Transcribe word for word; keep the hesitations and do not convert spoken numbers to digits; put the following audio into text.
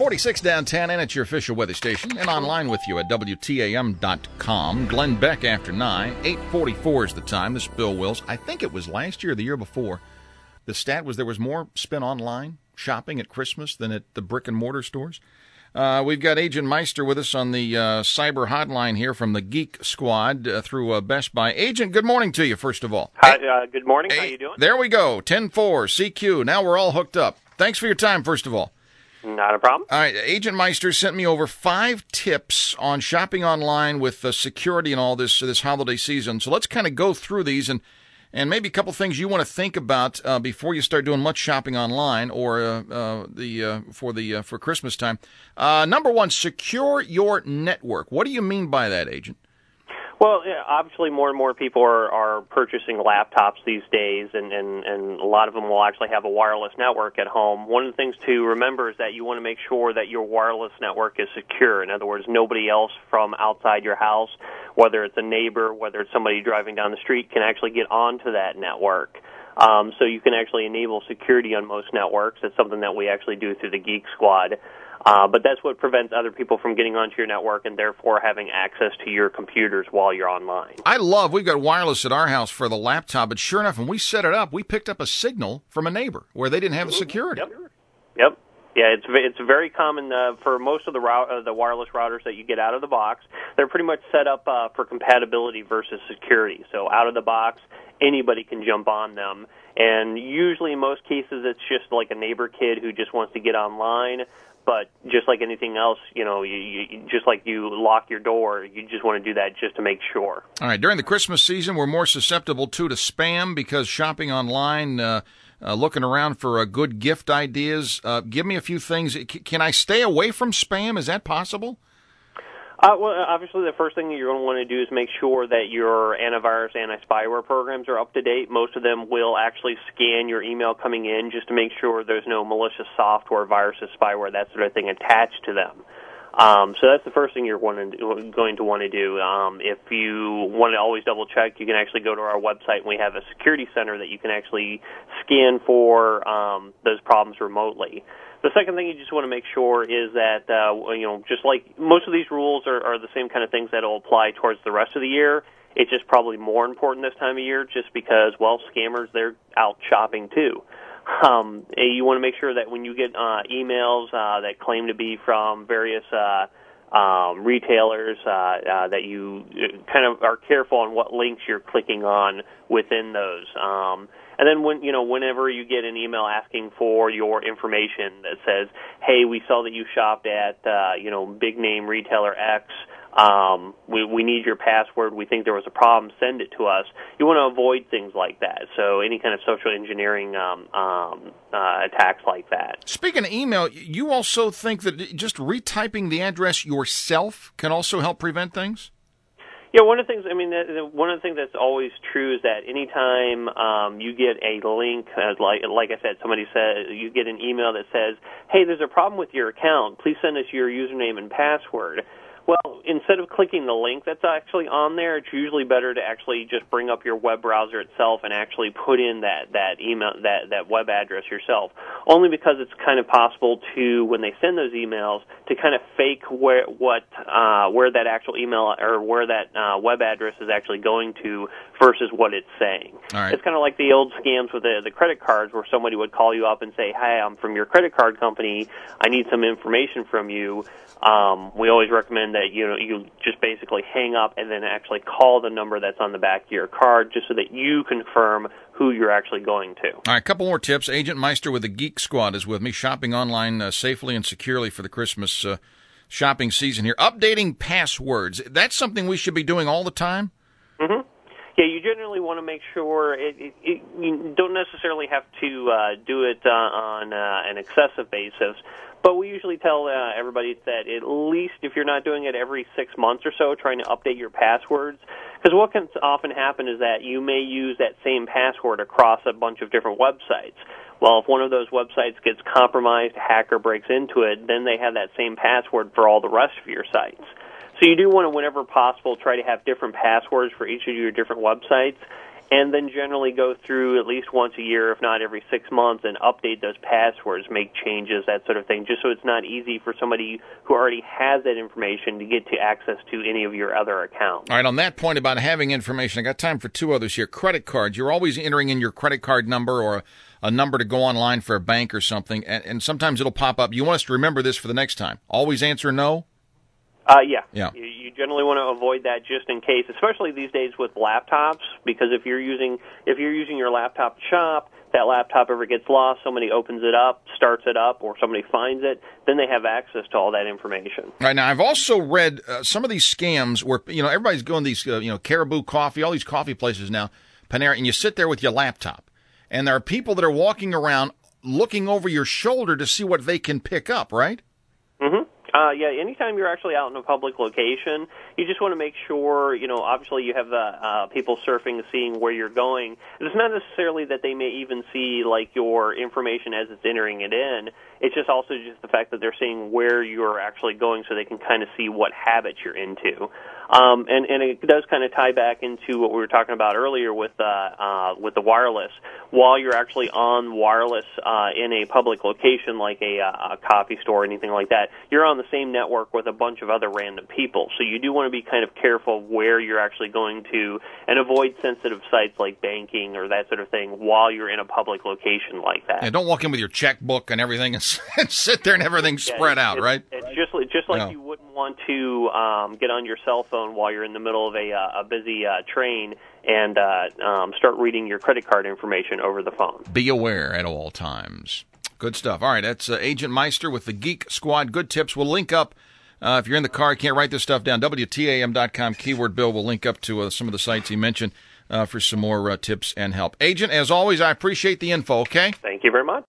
forty-six downtown, and it's your official weather station, and online with you at W T A M dot com. Glenn Beck after nine. eight forty-four is the time. This is Bill Wills. I think it was last year or the year before. The stat was there was more spent online shopping at Christmas than at the brick-and-mortar stores. Uh, we've got Agent Meister with us on the uh, cyber hotline here from the Geek Squad uh, through uh, Best Buy. Agent, good morning to you, first of all. Hi, uh, good morning. Hey, How you doing? There we go. ten four, C Q. Now we're all hooked up. Thanks for your time, first of all. Not a problem. All right, Agent Meister sent me over five tips on shopping online with uh, security and all this this holiday season. So let's kind of go through these and and maybe a couple things you want to think about uh, before you start doing much shopping online or uh, uh, the uh, for the uh, for Christmas time. Uh, number one, secure your network. What do you mean by that, Agent? Well, yeah, obviously more and more people are, are purchasing laptops these days, and, and, and a lot of them will actually have a wireless network at home. One of the things to remember is that you want to make sure that your wireless network is secure. In other words, nobody else from outside your house, whether it's a neighbor, whether it's somebody driving down the street, can actually get onto that network. Um, so you can actually enable security on most networks. It's something that we actually do through the Geek Squad. Uh, but that's what prevents other people from getting onto your network and therefore having access to your computers while you're online. I love, we've got wireless at our house for the laptop, but sure enough, when we set it up, we picked up a signal from a neighbor where they didn't have the security. Yep. Yep. Yeah, it's it's very common uh, for most of the route, uh, the wireless routers that you get out of the box. They're pretty much set up uh, for compatibility versus security. So out of the box, anybody can jump on them. And usually in most cases, it's just like a neighbor kid who just wants to get online. But just like anything else, you know, you, you, just like you lock your door, you just want to do that just to make sure. All right. During the Christmas season, we're more susceptible, too, to spam because shopping online, uh, uh, looking around for uh, good gift ideas. Uh, give me a few things. C- can I stay away from spam? Is that possible? Uh, well, obviously, the first thing you're going to want to do is make sure that your antivirus, anti-spyware programs are up to date. Most of them will actually scan your email coming in just to make sure there's no malicious software, viruses, spyware, that sort of thing attached to them. Um, so that's the first thing you're going to, going to want to do. Um, if you want to always double-check, you can actually go to our website, and we have a security center that you can actually scan for um, those problems remotely. The second thing you just want to make sure is that, uh, you know, just like most of these rules are, are the same kind of things that will apply towards the rest of the year, it's just probably more important this time of year just because, well, scammers, they're out shopping too. Um, you want to make sure that when you get uh, emails uh, that claim to be from various uh, um, retailers, uh, uh, that you kind of are careful on what links you're clicking on within those. Um, and then when you know, whenever you get an email asking for your information that says, "Hey, we saw that you shopped at uh, you know big name retailer X. Um, we, we need your password. We think there was a problem. Send it to us." You want to avoid things like that. So any kind of social engineering um, um, uh, attacks like that. Speaking of email, you also think that just retyping the address yourself can also help prevent things? Yeah, one of the things, I mean, the, the, one of the things that's always true is that anytime um, you get a link, uh, like like I said, somebody says, you get an email that says, "Hey, there's a problem with your account. Please send us your username and password." Well, instead of clicking the link that's actually on there, it's usually better to actually just bring up your web browser itself and actually put in that, that email, that, that web address yourself. Only because it's kind of possible to, when they send those emails, to kind of fake where, what, uh, where that actual email or where that uh, web address is actually going to versus what it's saying. All right. It's kind of like the old scams with the, the credit cards where somebody would call you up and say, "Hi, I'm from your credit card company. I need some information from you." Um, we always recommend that you know you just basically hang up and then actually call the number that's on the back of your card just so that you confirm who you're actually going to. All right, a couple more tips. Agent Meister with the Geek Squad is with me, shopping online uh, safely and securely for the Christmas uh, shopping season here. Updating passwords. That's something we should be doing all the time? Mm-hmm. Yeah, you generally want to make sure it, it, it, you don't necessarily have to uh, do it uh, on uh, an excessive basis, but we usually tell uh, everybody that at least if you're not doing it every six months or so, trying to update your passwords, because what can often happen is that you may use that same password across a bunch of different websites. Well, if one of those websites gets compromised, a hacker breaks into it, then they have that same password for all the rest of your sites. So you do want to, whenever possible, try to have different passwords for each of your different websites. and then generally go through at least once a year, if not every six months, and update those passwords, make changes, that sort of thing, just so it's not easy for somebody who already has that information to get to access to any of your other accounts. All right, on that point about having information, I got time for two others here. Credit cards. You're always entering in your credit card number or a, a number to go online for a bank or something, and, and sometimes it'll pop up. You want us to remember this for the next time. Always answer no? Uh, yeah. Yeah. You, you generally want to avoid that just in case, especially these days with laptops, because if you're using if you're using your laptop to shop, that laptop ever gets lost, somebody opens it up, starts it up, or somebody finds it, then they have access to all that information. All right, now I've also read uh, some of these scams where, you know, everybody's going to these, uh, you know, Caribou Coffee, all these coffee places now, Panera, and you sit there with your laptop, and there are people that are walking around looking over your shoulder to see what they can pick up, right? Mm-hmm. Uh, yeah, anytime you're actually out in a public location, you just want to make sure, you know, obviously you have the uh, people surfing, seeing where you're going. It's not necessarily that they may even see, like, your information as it's entering it in. It's just also just the fact that they're seeing where you're actually going so they can kind of see what habits you're into. Um, and, and it does kind of tie back into what we were talking about earlier with uh, uh, with the wireless. While you're actually on wireless uh, in a public location like a, a coffee store or anything like that, you're on the same network with a bunch of other random people. So you do want to be kind of careful where you're actually going to and avoid sensitive sites like banking or that sort of thing while you're in a public location like that. Yeah, don't walk in with your checkbook and everything and sit there and everything's yeah, spread it, out, it, right? It's just, just like no. you wouldn't want to um, get on your cell phone while you're in the middle of a, uh, a busy uh, train and uh, um, start reading your credit card information over the phone. Be aware at all times. Good stuff. All right, that's uh, Agent Meister with the Geek Squad. Good tips. We'll link up. Uh, if you're in the car, you can't write this stuff down. W T A M dot com, keyword Bill. We'll link up to uh, some of the sites he mentioned uh, for some more uh, tips and help. Agent, as always, I appreciate the info, okay? Thank you very much.